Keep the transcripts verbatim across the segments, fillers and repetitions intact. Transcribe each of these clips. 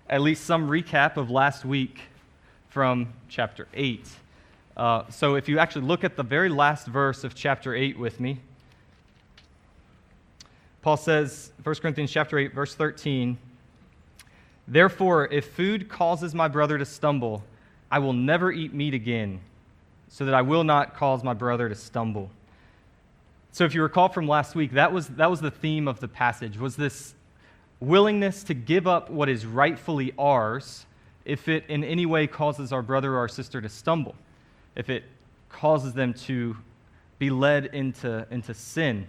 at least some recap of last week from chapter eight. Uh, so if you actually look at the very last verse of chapter eight with me, Paul says, First Corinthians chapter eight, verse thirteen, "Therefore, if food causes my brother to stumble, I will never eat meat again, so that I will not cause my brother to stumble." So if you recall from last week, that was that was the theme of the passage, was this willingness to give up what is rightfully ours if it in any way causes our brother or our sister to stumble, if it causes them to be led into, into sin.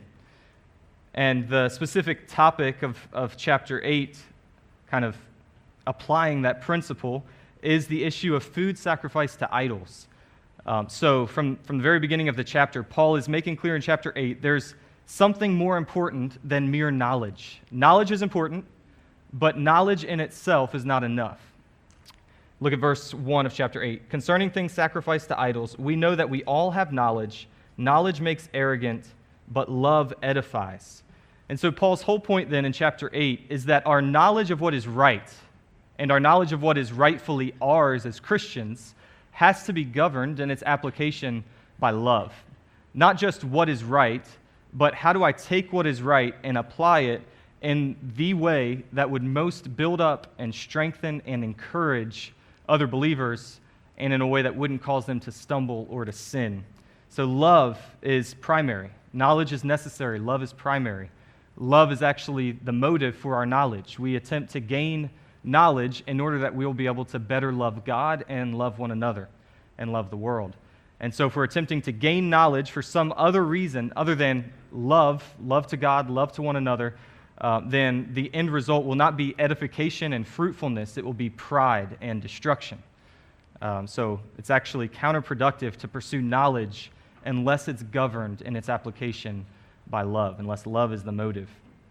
And the specific topic of, of chapter eight, kind of applying that principle, is the issue of food sacrificed to idols. Um, so from, from the very beginning of the chapter, Paul is making clear in chapter eight, there's something more important than mere knowledge. Knowledge is important, but knowledge in itself is not enough. Look at verse one of chapter eight. "Concerning things sacrificed to idols, we know that we all have knowledge. Knowledge makes arrogant, but love edifies." And so Paul's whole point then in chapter eight is that our knowledge of what is right and our knowledge of what is rightfully ours as Christians has to be governed in its application by love. Not just what is right, but how do I take what is right and apply it in the way that would most build up and strengthen and encourage other believers, and in a way that wouldn't cause them to stumble or to sin. So love is primary. Knowledge is necessary. Love is primary. Love is actually the motive for our knowledge. We attempt to gain knowledge in order that we'll be able to better love God and love one another and love the world. And so if we're attempting to gain knowledge for some other reason other than love, love to God, love to one another, uh, then the end result will not be edification and fruitfulness. It will be pride and destruction. Um, so it's actually counterproductive to pursue knowledge unless it's governed in its application by love, unless love is the motive.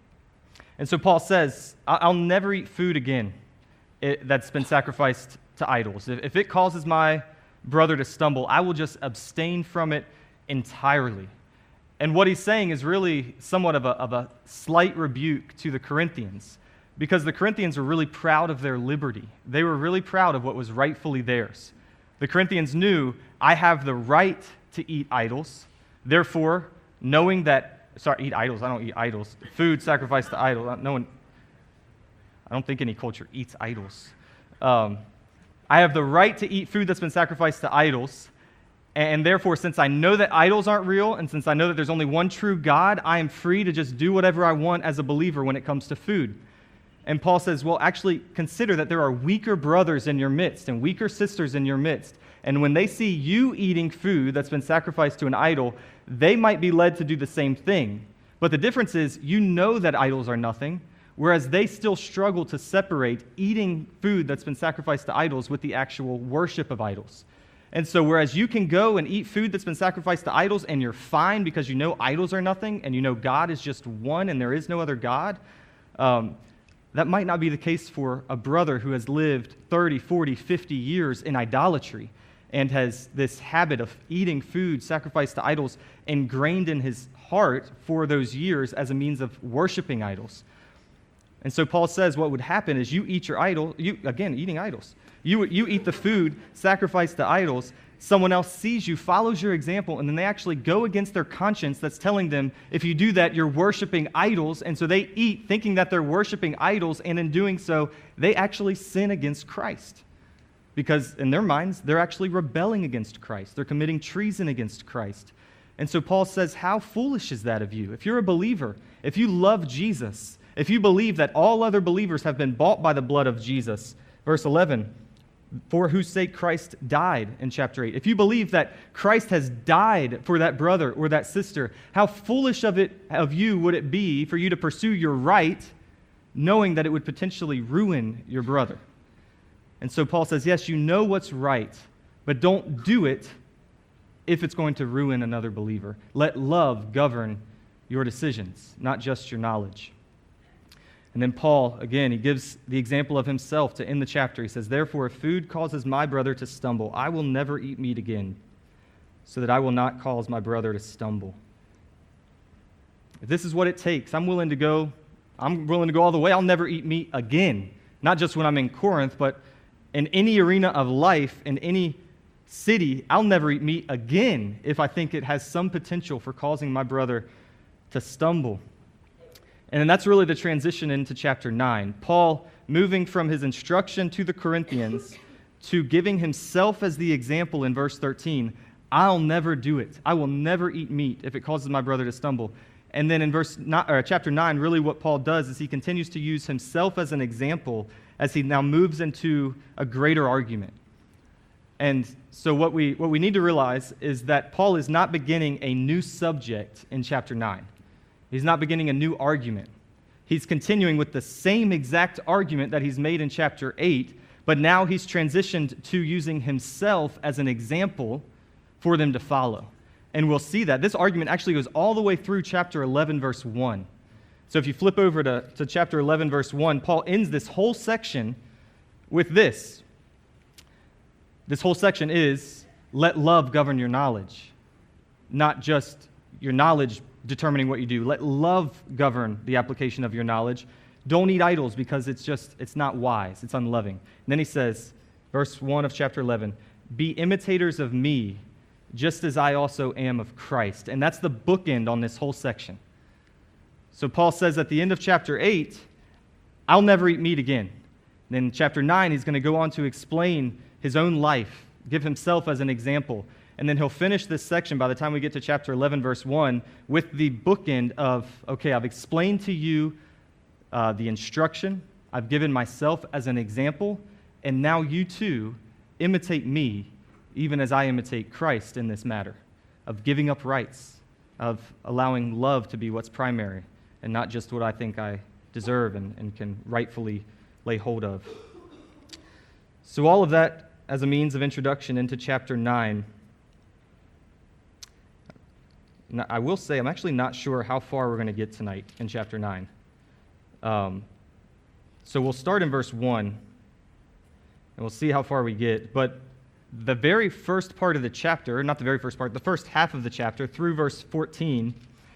And so Paul says, I'll never eat food again that's been sacrificed to idols. If it causes my brother to stumble, I will just abstain from it entirely. And what he's saying is really somewhat of a, of a slight rebuke to the Corinthians, because the Corinthians were really proud of their liberty. They were really proud of what was rightfully theirs. The Corinthians knew, I have the right to eat idols. Therefore, knowing that, sorry, eat idols, I don't eat idols. Food sacrificed to idols. No one, I don't think any culture eats idols. Um, I have the right to eat food that's been sacrificed to idols, and therefore, since I know that idols aren't real, and since I know that there's only one true God, I am free to just do whatever I want as a believer when it comes to food. And Paul says, well, actually consider that there are weaker brothers in your midst and weaker sisters in your midst. And when they see you eating food that's been sacrificed to an idol, they might be led to do the same thing. But the difference is, you know that idols are nothing, whereas they still struggle to separate eating food that's been sacrificed to idols with the actual worship of idols. And so whereas you can go and eat food that's been sacrificed to idols and you're fine because you know idols are nothing and you know God is just one and there is no other God, um, that might not be the case for a brother who has lived thirty, forty, fifty years in idolatry and has this habit of eating food sacrificed to idols ingrained in his heart for those years as a means of worshiping idols. And so Paul says what would happen is you eat your idol, you again, eating idols. You, you eat the food sacrificed to idols, someone else sees you, follows your example, and then they actually go against their conscience that's telling them, if you do that, you're worshiping idols, and so they eat thinking that they're worshiping idols, and in doing so, they actually sin against Christ. Because in their minds, they're actually rebelling against Christ. They're committing treason against Christ. And so Paul says, how foolish is that of you? If you're a believer, if you love Jesus, if you believe that all other believers have been bought by the blood of Jesus, verse eleven, for whose sake Christ died in chapter eight. If you believe that Christ has died for that brother or that sister, how foolish of it of you would it be for you to pursue your right, knowing that it would potentially ruin your brother? And so Paul says, yes, you know what's right, but don't do it if it's going to ruin another believer. Let love govern your decisions, not just your knowledge. And then Paul, again, he gives the example of himself to end the chapter. He says, therefore, if food causes my brother to stumble, I will never eat meat again, so that I will not cause my brother to stumble. If this is what it takes, I'm willing to go, I'm willing to go all the way. I'll never eat meat again not just when I'm in Corinth, but in any arena of life, in any city, I'll never eat meat again if I think it has some potential for causing my brother to stumble. And then that's really the transition into chapter nine. Paul moving from his instruction to the Corinthians to giving himself as the example in verse thirteen. I'll never do it. I will never eat meat if it causes my brother to stumble. And then in verse nine, or chapter nine, really what Paul does is he continues to use himself as an example as he now moves into a greater argument. And so what we what we need to realize is that Paul is not beginning a new subject in chapter nine. He's not beginning a new argument. He's continuing with the same exact argument that he's made in chapter eight, but now he's transitioned to using himself as an example for them to follow. And we'll see that. This argument actually goes all the way through chapter eleven, verse one. So if you flip over to, to chapter eleven, verse one, Paul ends this whole section with this. This whole section is, let love govern your knowledge, not just your knowledge determining what you do. Let love govern the application of your knowledge. Don't eat idols because it's just, it's not wise, it's unloving. And then he says, verse one of chapter eleven, be imitators of me, just as I also am of Christ. And that's the bookend on this whole section. So Paul says at the end of chapter eight, I'll never eat meat again. And then in chapter nine, he's going to go on to explain his own life, give himself as an example. And then he'll finish this section by the time we get to chapter eleven, verse one, with the bookend of, okay, I've explained to you uh, the instruction, I've given myself as an example, and now you too imitate me, even as I imitate Christ in this matter, of giving up rights, of allowing love to be what's primary, and not just what I think I deserve and, and can rightfully lay hold of. So all of that as a means of introduction into chapter nine. Now, I will say I'm actually not sure how far we're going to get tonight in chapter nine. Um, so we'll start in verse one, and we'll see how far we get. But the very first part of the chapter, not the very first part, the first half of the chapter through verse fourteen,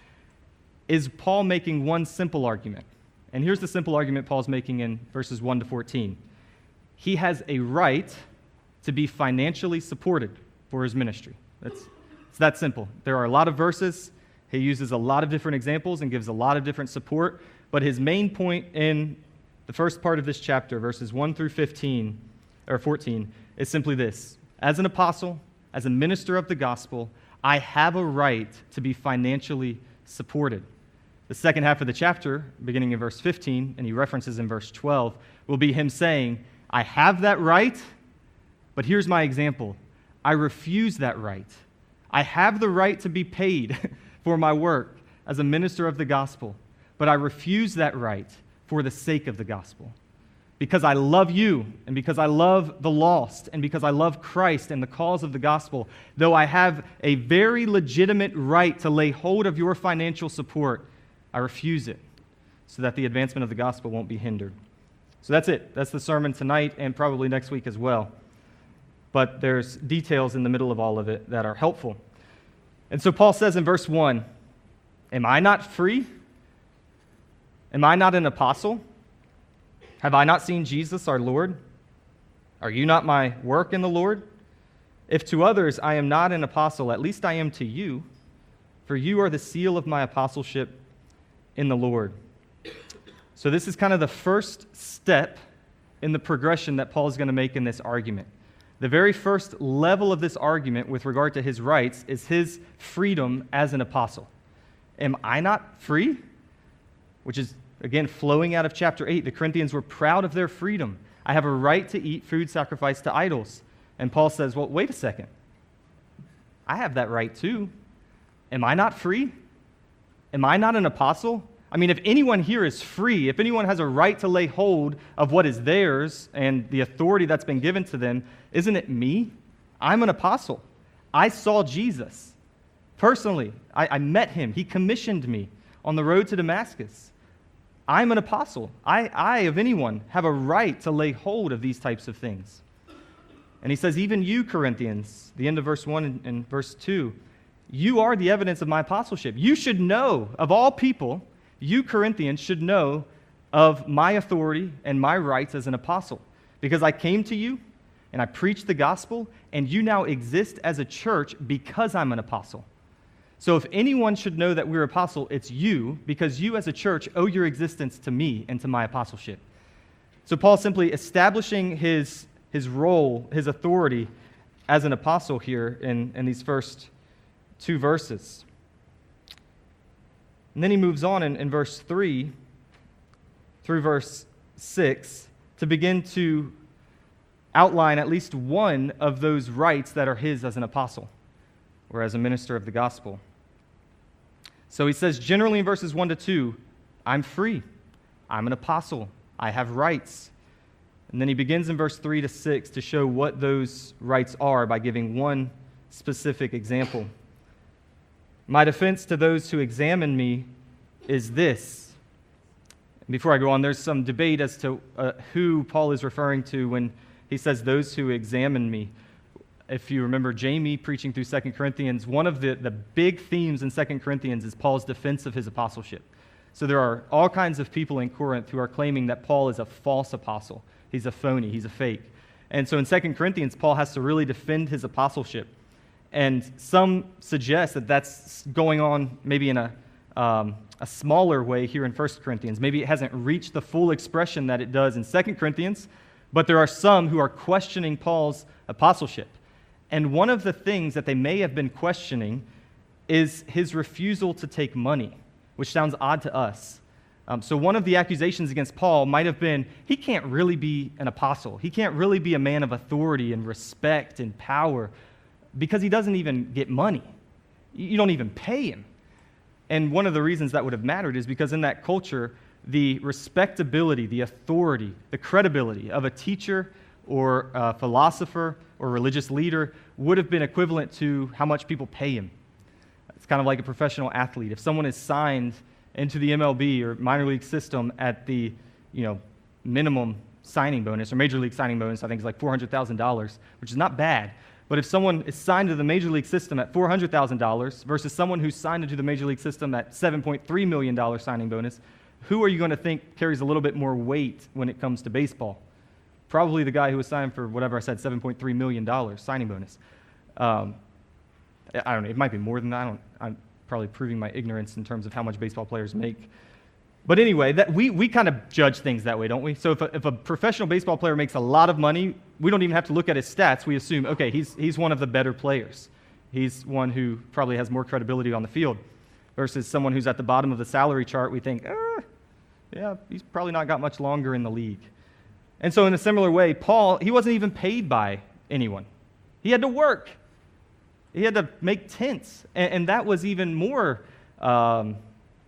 is Paul making one simple argument. And here's the simple argument Paul's making in verses one to fourteen. He has a right to be financially supported for his ministry. That's, it's that simple. There are a lot of verses. He uses a lot of different examples and gives a lot of different support. But his main point in the first part of this chapter, verses one through fifteen, or fourteen, is simply this. As an apostle, as a minister of the gospel, I have a right to be financially supported. The second half of the chapter, beginning in verse fifteen, and he references in verse twelve, will be him saying, I have that right, but here's my example. I refuse that right. I have the right to be paid for my work as a minister of the gospel, but I refuse that right for the sake of the gospel. Because I love you, and because I love the lost, and because I love Christ and the cause of the gospel, though I have a very legitimate right to lay hold of your financial support, I refuse it so that the advancement of the gospel won't be hindered. So that's it. That's the sermon tonight and probably next week as well. But there's details in the middle of all of it that are helpful. And so Paul says in verse one, am I not free? Am I not an apostle? Have I not seen Jesus our Lord? Are you not my work in the Lord? If to others I am not an apostle, at least I am to you, for you are the seal of my apostleship in the Lord. So this is kind of the first step in the progression that Paul is going to make in this argument. The very first level of this argument with regard to his rights is his freedom as an apostle. Am I not free? Which is, again, flowing out of chapter eight. The Corinthians were proud of their freedom. I have a right to eat food sacrificed to idols. And Paul says, well, wait a second. I have that right too. Am I not free? Am I not an apostle? I mean, if anyone here is free, if anyone has a right to lay hold of what is theirs and the authority that's been given to them, isn't it me? I'm an apostle. I saw Jesus. Personally, I, I met him. He commissioned me on the road to Damascus. I'm an apostle. I, I, of anyone, have a right to lay hold of these types of things. And he says, even you, Corinthians, the end of verse one and, and verse two, you are the evidence of my apostleship. You should know, of all people, you, Corinthians, should know of my authority and my rights as an apostle, because I came to you and I preached the gospel, and you now exist as a church because I'm an apostle. So if anyone should know that we're apostle, it's you, because you as a church owe your existence to me and to my apostleship. So Paul's simply establishing his, his role, his authority as an apostle here in, in these first two verses. And then he moves on in, in verse three through verse six to begin to outline at least one of those rights that are his as an apostle or as a minister of the gospel. So he says generally in verses one to two, I'm free. I'm an apostle. I have rights. And then he begins in verse three to six to show what those rights are by giving one specific example. My defense to those who examine me is this. Before I go on, there's some debate as to uh, who Paul is referring to when he says those who examine me. If you remember Jamie preaching through Second Corinthians, one of the, the big themes in Second Corinthians is Paul's defense of his apostleship. So there are all kinds of people in Corinth who are claiming that Paul is a false apostle. He's a phony. He's a fake. And so in Second Corinthians, Paul has to really defend his apostleship. And some suggest that that's going on maybe in a, um, a smaller way here in First Corinthians. Maybe it hasn't reached the full expression that it does in Second Corinthians, but there are some who are questioning Paul's apostleship. And one of the things that they may have been questioning is his refusal to take money, which sounds odd to us. Um, so one of the accusations against Paul might have been, he can't really be an apostle. He can't really be a man of authority and respect and power because he doesn't even get money. You don't even pay him. And one of the reasons that would have mattered is because in that culture, the respectability, the authority, the credibility of a teacher or a philosopher or religious leader would have been equivalent to how much people pay him. It's kind of like a professional athlete. If someone is signed into the M L B or minor league system at the, you know, minimum signing bonus or major league signing bonus, I think is like four hundred thousand dollars, which is not bad. But if someone is signed to the major league system at four hundred thousand dollars versus someone who's signed into the major league system at seven point three million dollars signing bonus, who are you going to think carries a little bit more weight when it comes to baseball? Probably the guy who was signed for whatever I said, seven point three million dollars signing bonus. Um, I don't know. It might be more than that. I don't, I'm probably proving my ignorance in terms of how much baseball players make. But anyway, that we, we kind of judge things that way, don't we? So if a, if a professional baseball player makes a lot of money, we don't even have to look at his stats. We assume, okay, he's, he's one of the better players. He's one who probably has more credibility on the field. Versus someone who's at the bottom of the salary chart, we think, ah, yeah, he's probably not got much longer in the league. And so in a similar way, Paul, he wasn't even paid by anyone. He had to work. He had to make tents. And, and that was even more, um,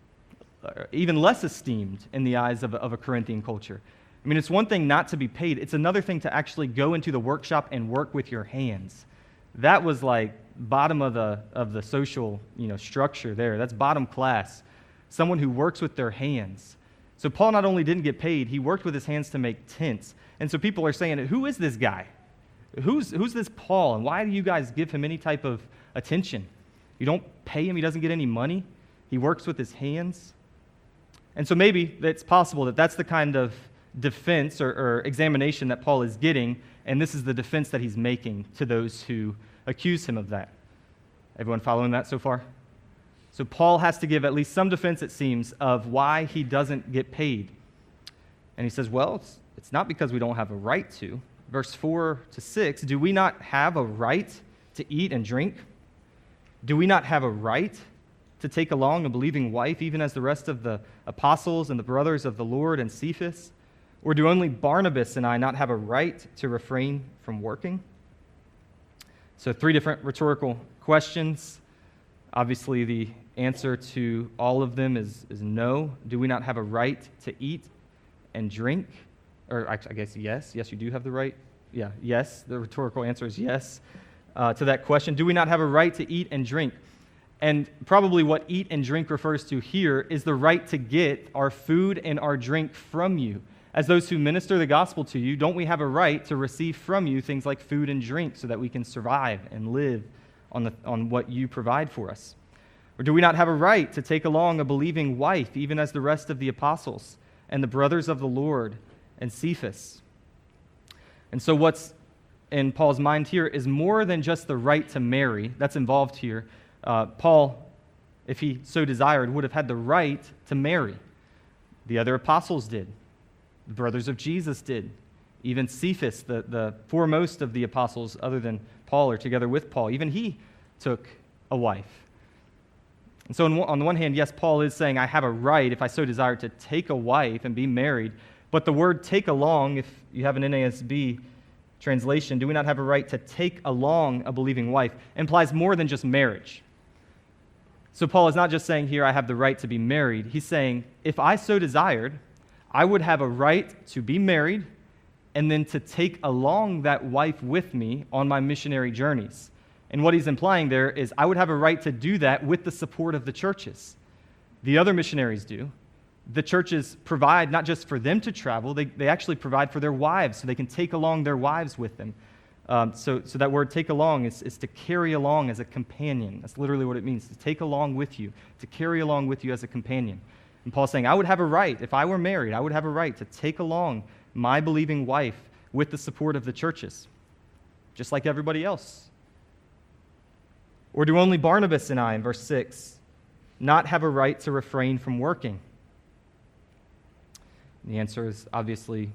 even less esteemed in the eyes of, of a Corinthian culture. I mean, it's one thing not to be paid. It's another thing to actually go into the workshop and work with your hands. That was like bottom of the of the social, you know, structure there. That's bottom class. Someone who works with their hands. So Paul not only didn't get paid, he worked with his hands to make tents. And so people are saying, who is this guy? Who's, who's this Paul? And why do you guys give him any type of attention? You don't pay him. He doesn't get any money. He works with his hands. And so maybe it's possible that that's the kind of defense or, or examination that Paul is getting, and this is the defense that he's making to those who accuse him of that. Everyone following that so far? So Paul has to give at least some defense, it seems, of why he doesn't get paid. And he says, well, it's, it's not because we don't have a right to. Verse four to six, do we not have a right to eat and drink? Do we not have a right to take along a believing wife, even as the rest of the apostles and the brothers of the Lord and Cephas? Or do only Barnabas and I not have a right to refrain from working? So three different rhetorical questions. Obviously, the answer to all of them is, is no. Do we not have a right to eat and drink? Or I guess yes. Yes, you do have the right. Yeah, yes. The rhetorical answer is yes uh, to that question. Do we not have a right to eat and drink? And probably what eat and drink refers to here is the right to get our food and our drink from you. As those who minister the gospel to you, don't we have a right to receive from you things like food and drink so that we can survive and live on, the, on what you provide for us? Or do we not have a right to take along a believing wife, even as the rest of the apostles? and the brothers of the Lord, and Cephas. And so what's in Paul's mind here is more than just the right to marry that's involved here. Uh, Paul, if he so desired, would have had the right to marry. The other apostles did. The brothers of Jesus did. Even Cephas, the, the foremost of the apostles other than Paul or together with Paul, even he took a wife. And so on, on the one hand, yes, Paul is saying, I have a right, if I so desire, to take a wife and be married. But the word take along, if you have an N A S B translation, do we not have a right to take along a believing wife, implies more than just marriage. So Paul is not just saying here, I have the right to be married. He's saying, if I so desired, I would have a right to be married and then to take along that wife with me on my missionary journeys. And what he's implying there is I would have a right to do that with the support of the churches. The other missionaries do. The churches provide not just for them to travel, they, they actually provide for their wives so they can take along their wives with them. Um, so, so that word take along is, is to carry along as a companion. That's literally what it means, to take along with you, to carry along with you as a companion. And Paul's saying, I would have a right, if I were married, I would have a right to take along my believing wife with the support of the churches, just like everybody else. Or do only Barnabas and I, in verse six, not have a right to refrain from working? And the answer is obviously,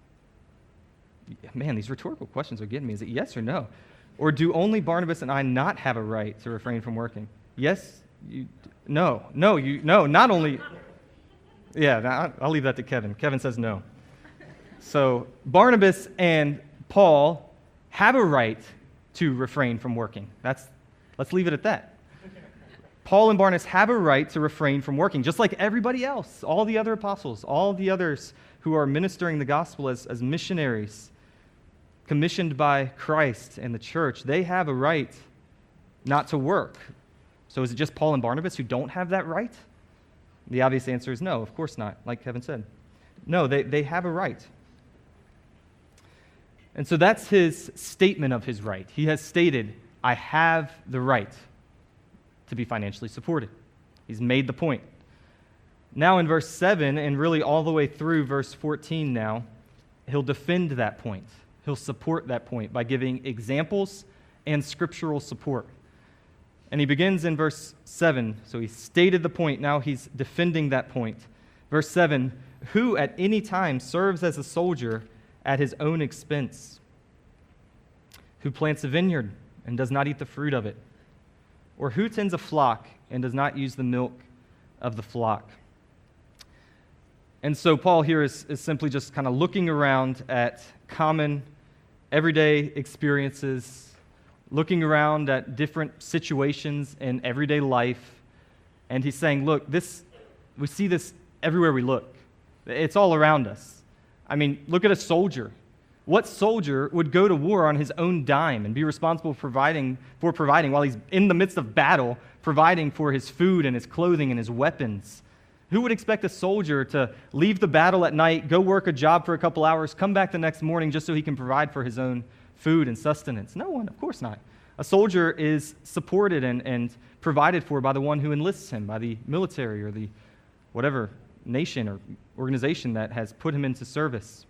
man, these rhetorical questions are getting me. Is it yes or no? Or do only Barnabas and I not have a right to refrain from working? Yes? You, no. No, you, no, not only... Yeah, I'll leave that to Kevin. Kevin says no. So Barnabas and Paul have a right to refrain from working. That's, let's leave it at that. Paul and Barnabas have a right to refrain from working, just like everybody else, all the other apostles, all the others who are ministering the gospel as, as missionaries, commissioned by Christ and the church. They have a right not to work. So is it just Paul and Barnabas who don't have that right? The obvious answer is no, of course not, like Kevin said. No, they, they have a right. And so that's his statement of his right. He has stated, I have the right to be financially supported. He's made the point. Now in verse seven, and really all the way through verse fourteen now, he'll defend that point. He'll support that point by giving examples and scriptural support. And he begins in verse seven. So he stated the point, now he's defending that point. Verse seven, who at any time serves as a soldier at his own expense, who plants a vineyard and does not eat the fruit of it, or who tends a flock and does not use the milk of the flock. And so Paul here is, is simply just kind of looking around at common, everyday experiences, looking around at different situations in everyday life, and he's saying, look, this we see this everywhere we look. It's all around us. I mean, look at a soldier. What soldier would go to war on his own dime and be responsible for providing, for providing while he's in the midst of battle, providing for his food and his clothing and his weapons? Who would expect a soldier to leave the battle at night, go work a job for a couple hours, come back the next morning just so he can provide for his own food and sustenance? No one, of course not. A soldier is supported and, and provided for by the one who enlists him, by the military or the whatever nation or organization that has put him into service.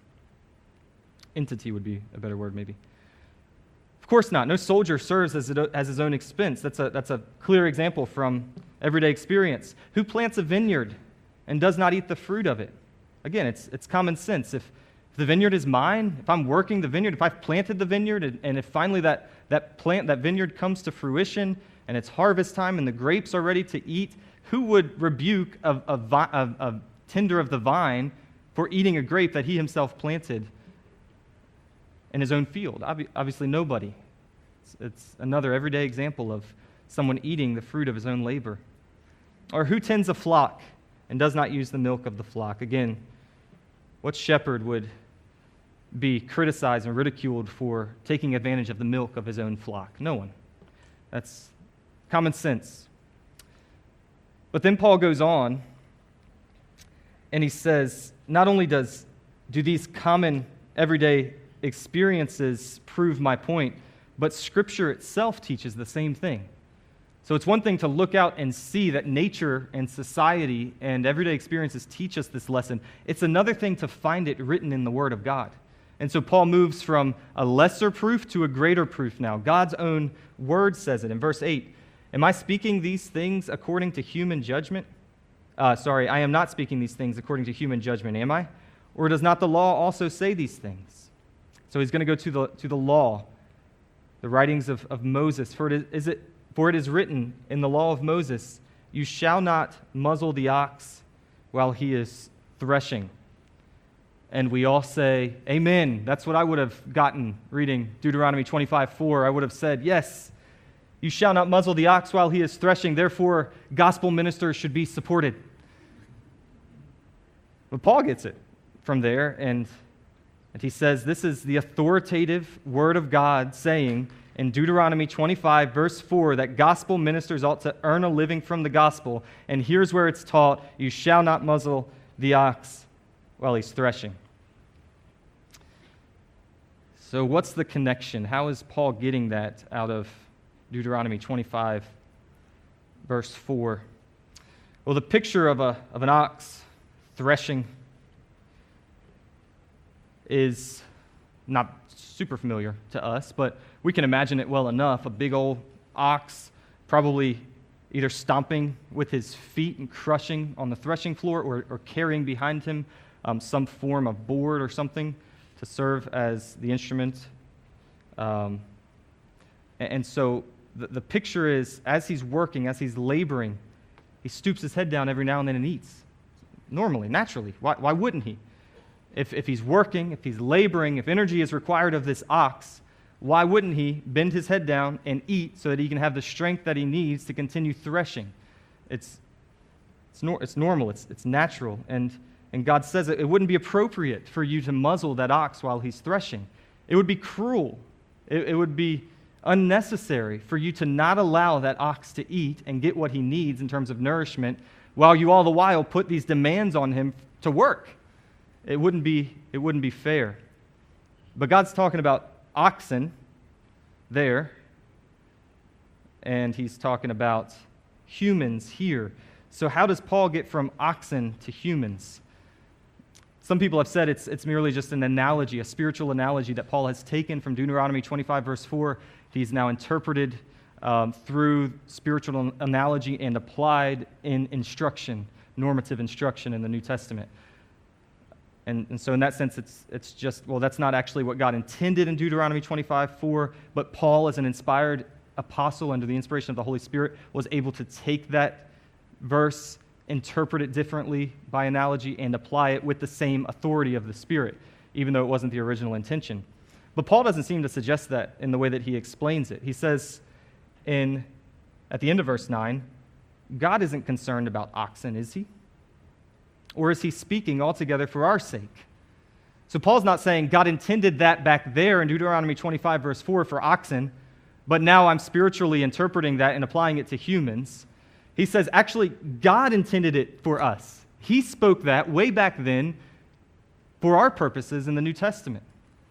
Entity would be a better word, maybe. Of course not. No soldier serves as, it, as his own expense. That's a, that's a clear example from everyday experience. Who plants a vineyard and does not eat the fruit of it? Again, it's, it's common sense. If, if the vineyard is mine, if I'm working the vineyard, if I've planted the vineyard, and, and if finally that, that plant, that vineyard comes to fruition, and it's harvest time and the grapes are ready to eat, who would rebuke a, a, a, a tender of the vine for eating a grape that he himself planted in his own field? Obviously nobody. It's, it's another everyday example of someone eating the fruit of his own labor. Or who tends a flock and does not use the milk of the flock? Again, what shepherd would be criticized and ridiculed for taking advantage of the milk of his own flock? No one. That's common sense. But then Paul goes on and he says, not only does do these common everyday experiences prove my point, but Scripture itself teaches the same thing. So it's one thing to look out and see that nature and society and everyday experiences teach us this lesson. It's another thing to find it written in the Word of God. And so Paul moves from a lesser proof to a greater proof now. God's own Word says it in verse eight. Am I speaking these things according to human judgment? Uh, sorry, I am not speaking these things according to human judgment, am I? Or does not the law also say these things? So he's going to go to the to the law, the writings of, of Moses. For it is, is it for it is written in the law of Moses, you shall not muzzle the ox while he is threshing. And we all say, amen. That's what I would have gotten reading Deuteronomy twenty-five four. I would have said, yes, you shall not muzzle the ox while he is threshing. Therefore, gospel ministers should be supported. But Paul gets it from there, and, and he says this is the authoritative word of God saying in Deuteronomy twenty-five, verse four, that gospel ministers ought to earn a living from the gospel. And here's where it's taught, you shall not muzzle the ox while he's threshing. So what's the connection? How is Paul getting that out of Deuteronomy twenty-five, verse four? Well, the picture of, a, of an ox threshing is not super familiar to us, but we can imagine it well enough. A big old ox probably either stomping with his feet and crushing on the threshing floor or, or carrying behind him um, some form of board or something to serve as the instrument. Um, and, and so the, the picture is, as he's working, as he's laboring, he stoops his head down every now and then and eats. Normally, naturally. Why, why wouldn't he? If, if he's working, if he's laboring, if energy is required of this ox, why wouldn't he bend his head down and eat so that he can have the strength that he needs to continue threshing? It's it's, nor, it's normal, it's, it's natural. And, and God says it, it wouldn't be appropriate for you to muzzle that ox while he's threshing. It would be cruel. It, it would be unnecessary for you to not allow that ox to eat and get what he needs in terms of nourishment while you all the while put these demands on him to work. It wouldn't be, it wouldn't be fair. But God's talking about oxen there, and he's talking about humans here. So how does Paul get from oxen to humans? Some people have said it's, it's merely just an analogy, a spiritual analogy that Paul has taken from Deuteronomy twenty-five, verse four. He's now interpreted um, through spiritual analogy and applied in instruction, normative instruction in the New Testament. And, and so in that sense, it's it's just, well, that's not actually what God intended in Deuteronomy twenty-five four, but Paul, as an inspired apostle under the inspiration of the Holy Spirit, was able to take that verse, interpret it differently by analogy, and apply it with the same authority of the Spirit, even though it wasn't the original intention. But Paul doesn't seem to suggest that in the way that he explains it. He says in at the end of verse nine, God isn't concerned about oxen, is he? Or is he speaking altogether for our sake? So Paul's not saying God intended that back there in Deuteronomy twenty-five, verse four for oxen, but now I'm spiritually interpreting that and applying it to humans. He says, actually, God intended it for us. He spoke that way back then for our purposes in the New Testament.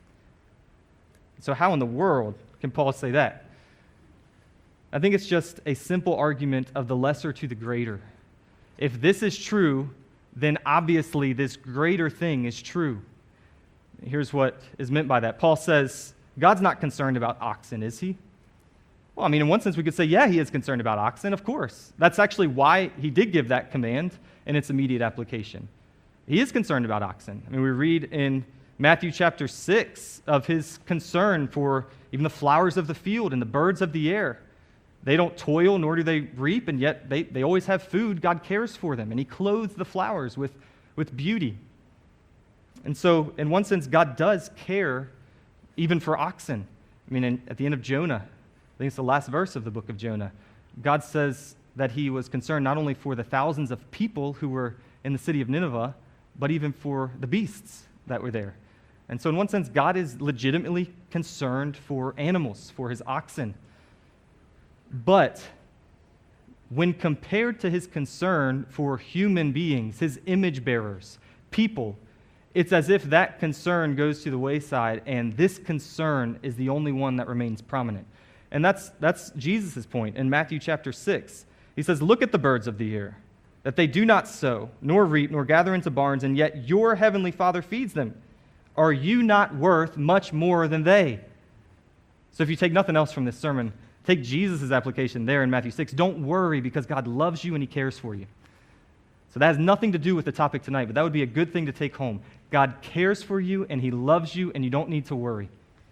So how in the world can Paul say that? I think it's just a simple argument of the lesser to the greater. If this is true, then obviously this greater thing is true. Here's what is meant by that. Paul says, God's not concerned about oxen, is he? Well, I mean, in one sense, we could say, yeah, he is concerned about oxen, of course. That's actually why he did give that command in its immediate application. He is concerned about oxen. I mean, we read in Matthew chapter six of his concern for even the flowers of the field and the birds of the air. They don't toil, nor do they reap, and yet they, they always have food. God cares for them, and he clothes the flowers with, with beauty. And so, in one sense, God does care even for oxen. I mean, in, at the end of Jonah, I think it's the last verse of the book of Jonah, God says that he was concerned not only for the thousands of people who were in the city of Nineveh, but even for the beasts that were there. And so in one sense, God is legitimately concerned for animals, for his oxen. But when compared to his concern for human beings, his image bearers, people, it's as if that concern goes to the wayside and this concern is the only one that remains prominent. And that's, that's Jesus' point in Matthew chapter six. He says, look at the birds of the air, that they do not sow, nor reap, nor gather into barns, and yet your heavenly Father feeds them. Are you not worth much more than they? So if you take nothing else from this sermon, take Jesus' application there in Matthew six. Don't worry, because God loves you and he cares for you. So that has nothing to do with the topic tonight, but that would be a good thing to take home. God cares for you and he loves you, and you don't need to worry.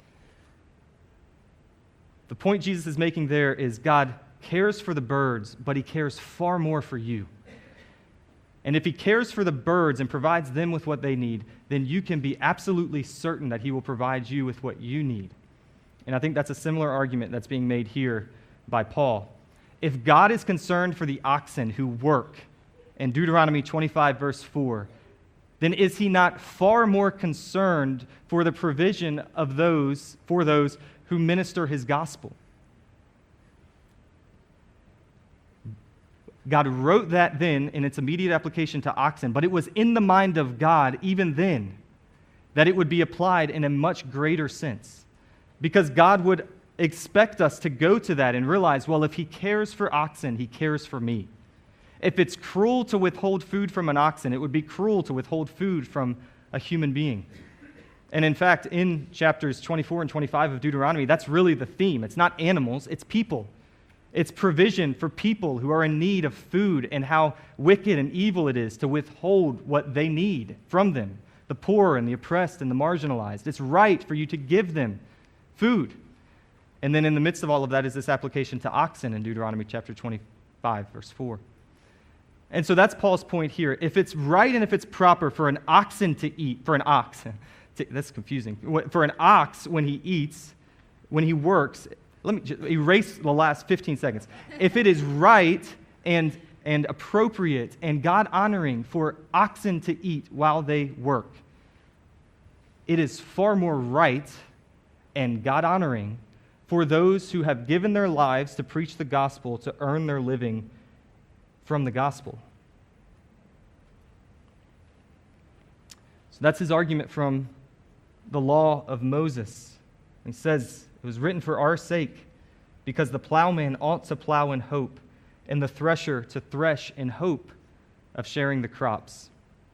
The point Jesus is making there is God cares for the birds, but he cares far more for you. And if he cares for the birds and provides them with what they need, then you can be absolutely certain that he will provide you with what you need. And I think that's a similar argument that's being made here by Paul. If God is concerned for the oxen who work in Deuteronomy twenty-five, verse four, then is he not far more concerned for the provision of those, for those who minister his gospel? God wrote that then in its immediate application to oxen, but it was in the mind of God even then that it would be applied in a much greater sense. Because God would expect us to go to that and realize, well, if he cares for oxen, he cares for me. If it's cruel to withhold food from an oxen, it would be cruel to withhold food from a human being. And in fact, in chapters twenty-four and twenty-five of Deuteronomy, that's really the theme. It's not animals, it's people. It's provision for people who are in need of food, and how wicked and evil it is to withhold what they need from them, the poor and the oppressed and the marginalized. It's right for you to give them food. And then in the midst of all of that is this application to oxen in Deuteronomy chapter twenty-five, verse four. And so that's Paul's point here. If it's right and if it's proper for an oxen to eat, for an ox, to, that's confusing, for an ox when he eats, when he works, let me just erase the last fifteen seconds. If it is right and, and appropriate and God-honoring for oxen to eat while they work, it is far more right and God-honoring for those who have given their lives to preach the gospel, to earn their living from the gospel. So that's his argument from the law of Moses. He says, it was written for our sake, because the plowman ought to plow in hope, and the thresher to thresh in hope of sharing the crops.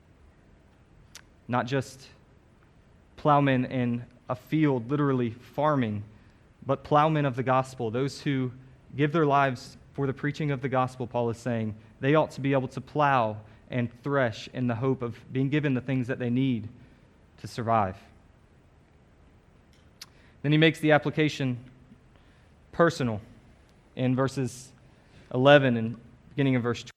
Not just plowmen in a field, literally farming, but plowmen of the gospel, those who give their lives for the preaching of the gospel. Paul is saying they ought to be able to plow and thresh in the hope of being given the things that they need to survive. Then he makes the application personal in verses eleven and beginning of verse twelve.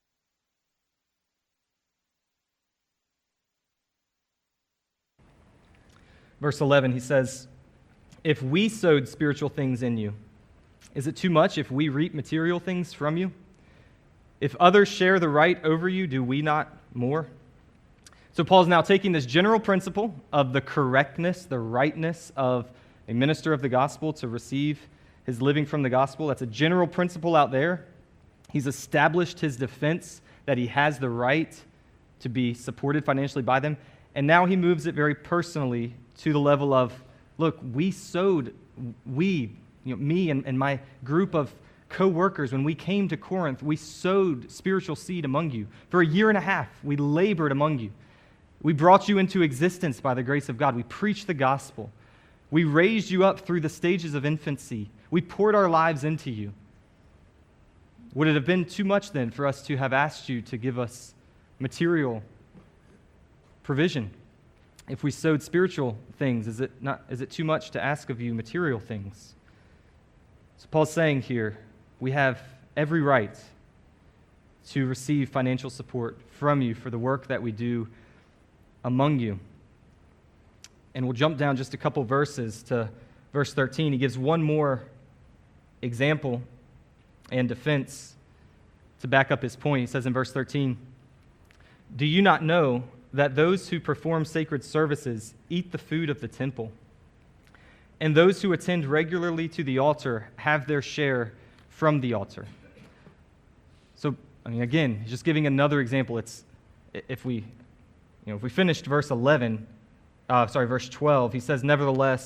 Verse eleven, he says, if we sowed spiritual things in you, is it too much if we reap material things from you? If others share the right over you, do we not more? So Paul's now taking this general principle of the correctness, the rightness of a minister of the gospel to receive his living from the gospel. That's a general principle out there. He's established his defense that he has the right to be supported financially by them. And now he moves it very personally to the level of, look, we sowed, we, you know, me and, and my group of co-workers, when we came to Corinth, we sowed spiritual seed among you. For a year and a half, we labored among you. We brought you into existence by the grace of God. We preached the gospel. We raised you up through the stages of infancy. We poured our lives into you. Would it have been too much then for us to have asked you to give us material provision? If we sowed spiritual things, is it not? Is it too much to ask of you material things? So Paul's saying here, we have every right to receive financial support from you for the work that we do among you. And we'll jump down just a couple verses to verse thirteen. He gives one more example and defense to back up his point. He says in verse thirteen, do you not know that those who perform sacred services eat the food of the temple, and those who attend regularly to the altar have their share from the altar? So, I mean, again, he's just giving another example. It's if we, you know, if we finished verse eleven, uh, sorry, verse twelve, he says, nevertheless,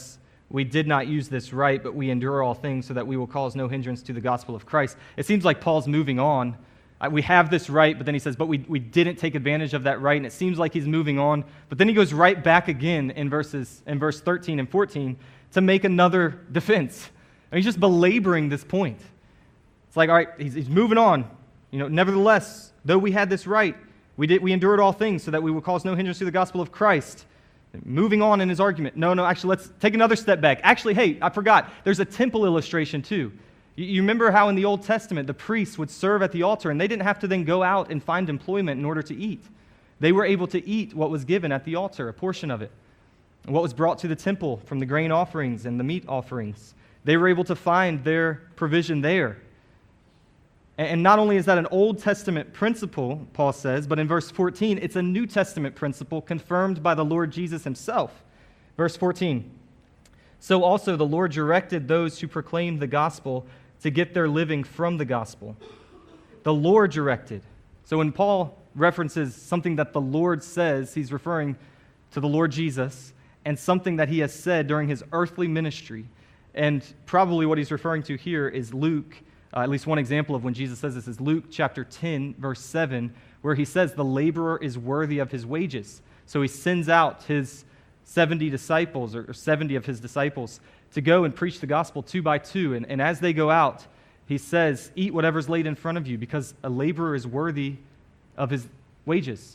we did not use this right, but we endure all things so that we will cause no hindrance to the gospel of Christ. It seems like Paul's moving on. Uh, We have this right, but then he says, but we, we didn't take advantage of that right, and it seems like he's moving on. But then he goes right back again in verses in verse thirteen and fourteen to make another defense. And he's just belaboring this point. It's like, all right, he's, he's moving on. You know, nevertheless, though we had this right, we did we endured all things so that we will cause no hindrance to the gospel of Christ. Moving on in his argument. No, no, actually, let's take another step back. Actually, hey, I forgot. There's a temple illustration too. You, you remember how in the Old Testament the priests would serve at the altar, and they didn't have to then go out and find employment in order to eat. They were able to eat what was given at the altar, a portion of it, and what was brought to the temple from the grain offerings and the meat offerings. They were able to find their provision there. And not only is that an Old Testament principle, Paul says, but in verse fourteen, it's a New Testament principle confirmed by the Lord Jesus himself. Verse fourteen, so also the Lord directed those who proclaimed the gospel to get their living from the gospel. The Lord directed. So when Paul references something that the Lord says, he's referring to the Lord Jesus and something that he has said during his earthly ministry. And probably what he's referring to here is Luke. Uh, at least one example of when Jesus says this is Luke chapter ten, verse seven, where he says the laborer is worthy of his wages. So he sends out his seventy disciples, or seventy of his disciples, to go and preach the gospel two by two. And, and as they go out, he says, eat whatever's laid in front of you, because a laborer is worthy of his wages.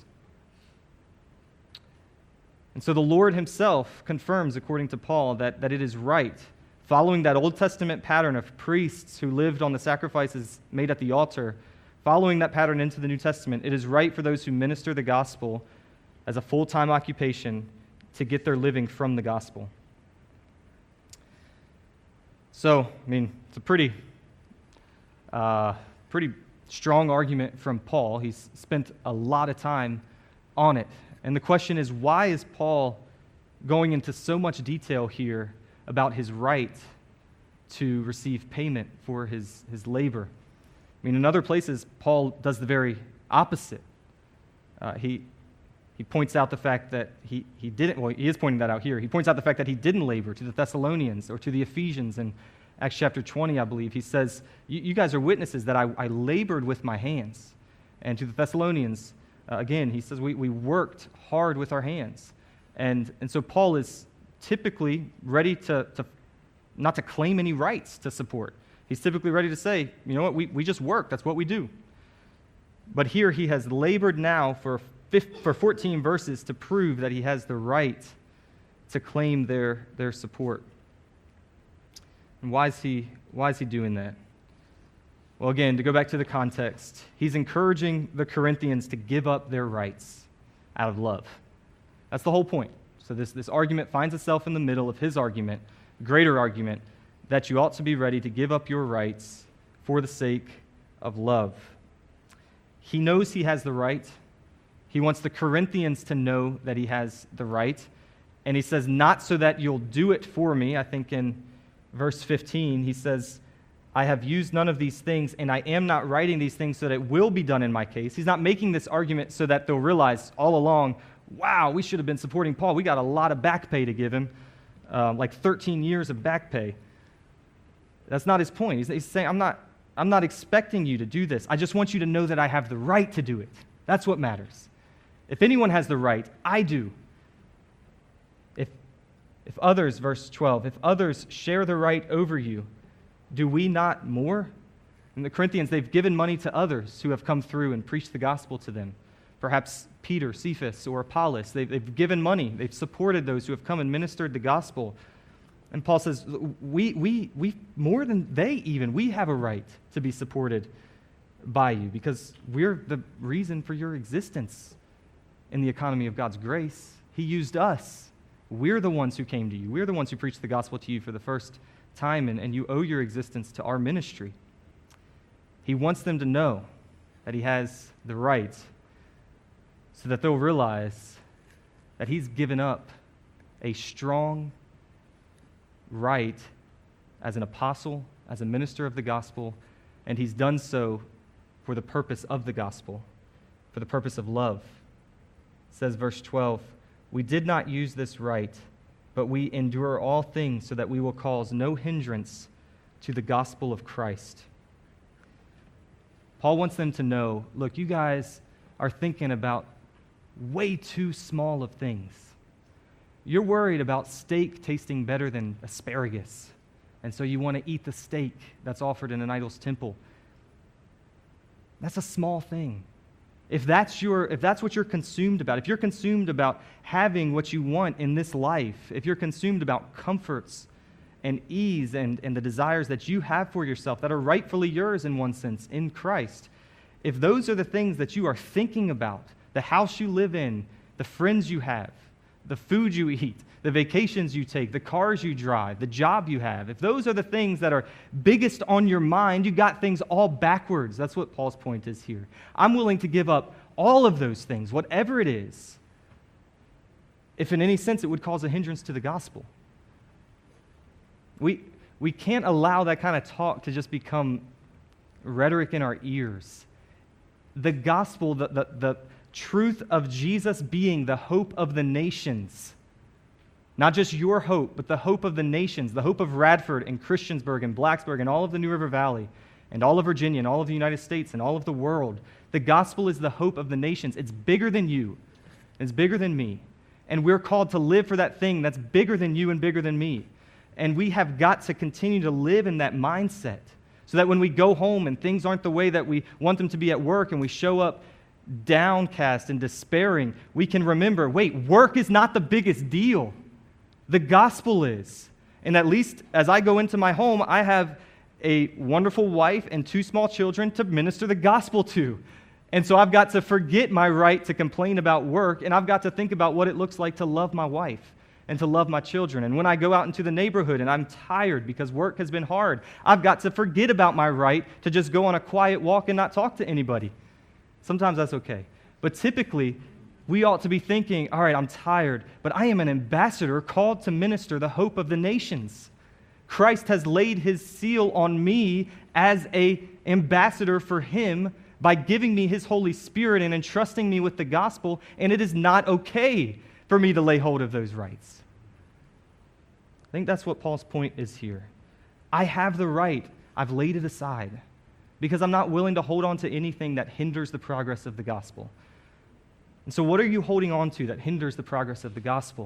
And so the Lord himself confirms, according to Paul, that, that it is right, following that Old Testament pattern of priests who lived on the sacrifices made at the altar, following that pattern into the New Testament, it is right for those who minister the gospel as a full-time occupation to get their living from the gospel. So, I mean, it's a pretty, uh, pretty strong argument from Paul. He's spent a lot of time on it. And the question is, why is Paul going into so much detail here about his right to receive payment for his, his labor? I mean, in other places, Paul does the very opposite. Uh, he, he points out the fact that he, he didn't, well, he is pointing that out here. He points out the fact that he didn't labor to the Thessalonians or to the Ephesians in Acts chapter twenty, I believe. He says, you guys are witnesses that I, I labored with my hands. And to the Thessalonians, uh, again, he says, we, we worked hard with our hands. And, and so Paul is typically ready to, to not to claim any rights to support. He's typically ready to say, you know what, we, we just work. That's what we do. But here he has labored now for, for fourteen verses to prove that he has the right to claim their, their support. And why is he, why is he doing that? Well, again, to go back to the context, he's encouraging the Corinthians to give up their rights out of love. That's the whole point. So this, this argument finds itself in the middle of his argument, greater argument, that you ought to be ready to give up your rights for the sake of love. He knows he has the right. He wants the Corinthians to know that he has the right. And he says, not so that you'll do it for me. I think in verse fifteen, he says, I have used none of these things, and I am not writing these things so that it will be done in my case. He's not making this argument so that they'll realize all along, wow, we should have been supporting Paul. We got a lot of back pay to give him, uh, like thirteen years of back pay. That's not his point. He's, he's saying, I'm not, I'm not expecting you to do this. I just want you to know that I have the right to do it. That's what matters. If anyone has the right, I do. If, if others, verse twelve, if others share the right over you, do we not more? And the Corinthians, they've given money to others who have come through and preached the gospel to them. Perhaps Peter, Cephas, or Apollos. They've, they've given money. They've supported those who have come and ministered the gospel. And Paul says, we, we, we, more than they even, we have a right to be supported by you because we're the reason for your existence in the economy of God's grace. He used us. We're the ones who came to you. We're the ones who preached the gospel to you for the first time, and, and you owe your existence to our ministry. He wants them to know that he has the right so that they'll realize that he's given up a strong right as an apostle, as a minister of the gospel, and he's done so for the purpose of the gospel, for the purpose of love. It says, verse twelve, we did not use this right, but we endure all things so that we will cause no hindrance to the gospel of Christ. Paul wants them to know, look, you guys are thinking about way too small of things. You're worried about steak tasting better than asparagus, and so you want to eat the steak that's offered in an idol's temple. That's a small thing. If that's your, if that's what you're consumed about, if you're consumed about having what you want in this life, if you're consumed about comforts and ease and, and the desires that you have for yourself that are rightfully yours in one sense in Christ, if those are the things that you are thinking about, the house you live in, the friends you have, the food you eat, the vacations you take, the cars you drive, the job you have, if those are the things that are biggest on your mind, you got things all backwards. That's what Paul's point is here. I'm willing to give up all of those things, whatever it is, if in any sense it would cause a hindrance to the gospel. We, we can't allow that kind of talk to just become rhetoric in our ears. The gospel, the, the, the truth of Jesus being the hope of the nations, not just your hope, but the hope of the nations, the hope of Radford and Christiansburg and Blacksburg and all of the New River Valley and all of Virginia and all of the United States and all of the world. The gospel is the hope of the nations. It's bigger than you. It's bigger than me. And we're called to live for that thing that's bigger than you and bigger than me. And we have got to continue to live in that mindset so that when we go home and things aren't the way that we want them to be at work and we show up downcast and despairing, we can remember, wait, work is not the biggest deal. The gospel is. And at least as I go into my home, I have a wonderful wife and two small children to minister the gospel to. And so I've got to forget my right to complain about work, and I've got to think about what it looks like to love my wife and to love my children. And when I go out into the neighborhood and I'm tired because work has been hard, I've got to forget about my right to just go on a quiet walk and not talk to anybody. Sometimes that's okay. But typically, we ought to be thinking, all right, I'm tired, but I am an ambassador called to minister the hope of the nations. Christ has laid his seal on me as an ambassador for him by giving me his Holy Spirit and entrusting me with the gospel, and it is not okay for me to lay hold of those rights. I think that's what Paul's point is here. I have the right. I've laid it aside because I'm not willing to hold on to anything that hinders the progress of the gospel. And so what are you holding on to that hinders the progress of the gospel?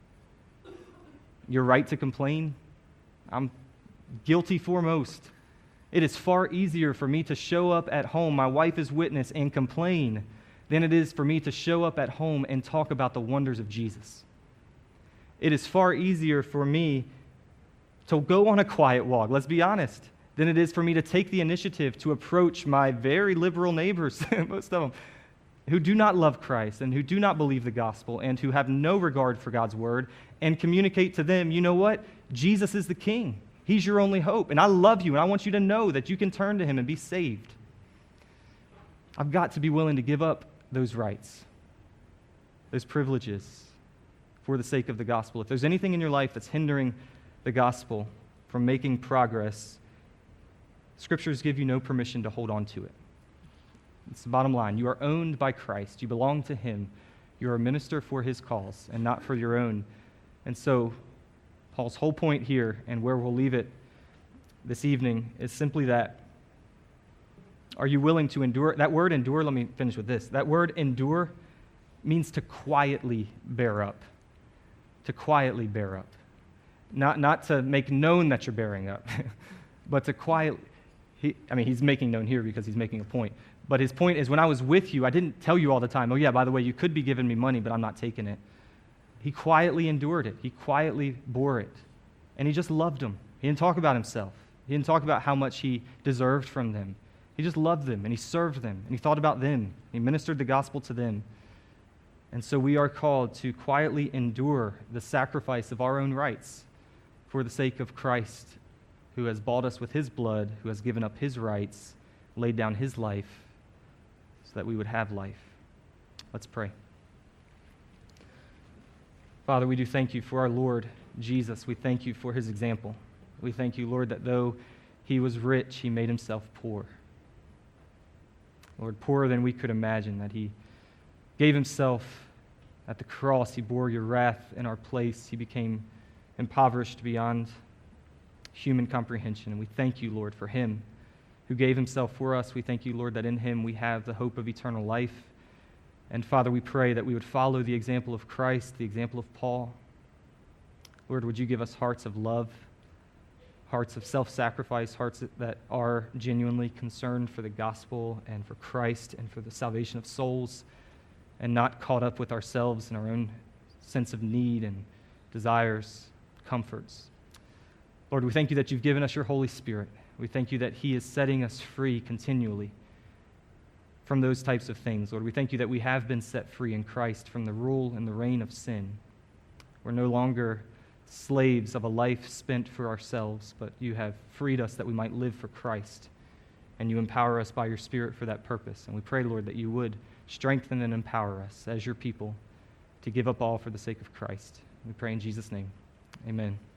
Your right to complain? I'm guilty foremost. It is far easier for me to show up at home, my wife is witness, and complain than it is for me to show up at home and talk about the wonders of Jesus. It is far easier for me to go on a quiet walk, let's be honest, than it is for me to take the initiative to approach my very liberal neighbors, most of them, who do not love Christ and who do not believe the gospel and who have no regard for God's word, and communicate to them, you know what? Jesus is the King. He's your only hope. And I love you, and I want you to know that you can turn to him and be saved. I've got to be willing to give up those rights, those privileges, for the sake of the gospel. If there's anything in your life that's hindering the gospel from making progress, scriptures give you no permission to hold on to it. It's the bottom line. You are owned by Christ. You belong to him. You're a minister for his cause and not for your own. And so Paul's whole point here, and where we'll leave it this evening, is simply that. Are you willing to endure? That word endure, let me finish with this. That word endure means to quietly bear up. To quietly bear up. Not, not to make known that you're bearing up, but to quietly. He, I mean, he's making known here because he's making a point. But his point is, when I was with you, I didn't tell you all the time, oh yeah, by the way, you could be giving me money, but I'm not taking it. He quietly endured it. He quietly bore it. And he just loved them. He didn't talk about himself. He didn't talk about how much he deserved from them. He just loved them, and he served them, and he thought about them. He ministered the gospel to them. And so we are called to quietly endure the sacrifice of our own rights for the sake of Christ, who has bought us with his blood, who has given up his rights, laid down his life, so that we would have life. Let's pray. Father, we do thank you for our Lord Jesus. We thank you for his example. We thank you, Lord, that though he was rich, he made himself poor. Lord, poorer than we could imagine, that he gave himself At the cross, he bore your wrath in our place. He became impoverished beyond human comprehension. And we thank you, Lord, for him who gave himself for us. We thank you, Lord, that in him we have the hope of eternal life. And Father, we pray that we would follow the example of Christ, the example of Paul. Lord, would you give us hearts of love, hearts of self-sacrifice, hearts that are genuinely concerned for the gospel and for Christ and for the salvation of souls, and not caught up with ourselves and our own sense of need and desires, comforts. Lord, we thank you that you've given us your Holy Spirit. We thank you that he is setting us free continually from those types of things. Lord, we thank you that we have been set free in Christ from the rule and the reign of sin. We're no longer slaves of a life spent for ourselves, but you have freed us that we might live for Christ, and you empower us by your Spirit for that purpose. And we pray, Lord, that you would strengthen and empower us as your people to give up all for the sake of Christ. We pray in Jesus' name. Amen.